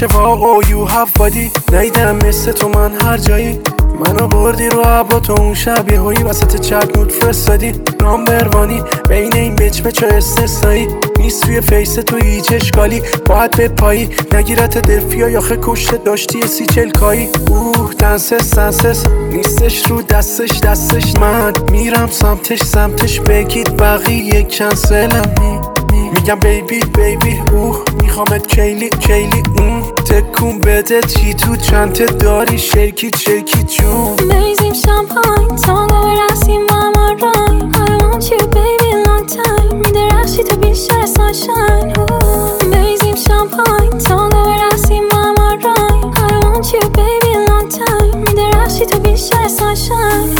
واقع you have body. نیدم مثل تو من هر جایی، منو بردی رو عبا تو اون شب یه هایی وسط چت نوت فرستادی. نامبروانی بین این بچ و استثنایی نیست توی فیس تو هیچ اشکالی. باید به پایی نگیرت دلفیا یاخه کشته داشتی 30-40 کایی. دنسس نیستش رو دستش من میرم سمتش بگید بقیه کنسلم. میگم بیبی میخوامت کیلی تکون بده چی تو چنته داری شیکی جون. Amazing champagne tongue over icy mama rhyme. I want you baby long time. میدرخشی تو بیشتر sunshine. Amazing champagne tongue over icy mama rhyme. I want you baby long time. میدرخشی تو بیشتر sunshine.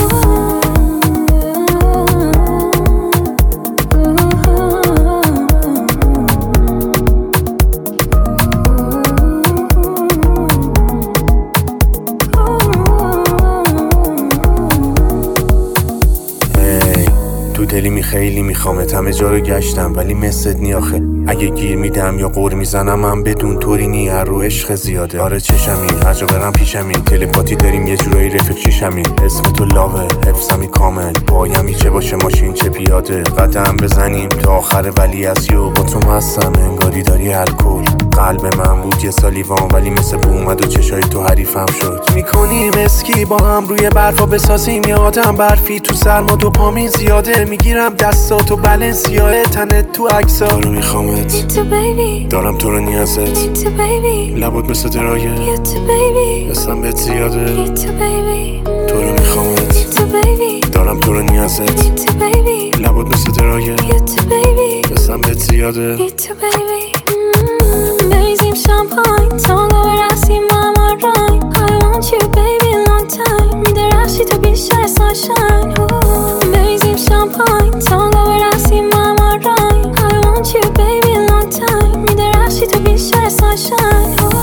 دلی خیلی میخوامت، همه جا رو گشتم ولی مثلت نی آخه. اگه گیر میدم یا قور میزنم من بدون طوری نی، هر رو عشق زیاده. آره چشمی هر جا برم پیشمی، تلپاتی داریم یه جورایی رفیق شیشمی. اسم تو لاوه حفظمی کامل، پایمی چه باشه ماشین چه پیاده. قدم بزنیم تا آخر ولی از یو با تو مستم انگاری داری الکل. قلب من بود یه سالیوان ولی مثل بو اومد و چشای تو حریفم شد. میکنیم اسکی با هم روی برفا بسازیم یه آدم برفی تو سرما دوپامین زیاده. میگیرم دستاتو بلنسیاه تنت تو عکسا رو میخوامت. دارم تو رو نیازت. لبات مثل درایه اسم بهت زیاده. تو رو میخوامت. دارم تو رو نیازت. لبات مثل درایه اسم بهت زیاده. Amazing champagne tongue over icy mama rhyme. I want you baby long time. میدرخشی تو بیشتر sunshine. Amazing champagne tongue over icy mama rhyme. I want you baby long time. میدرخشی تو بیشتر sunshine.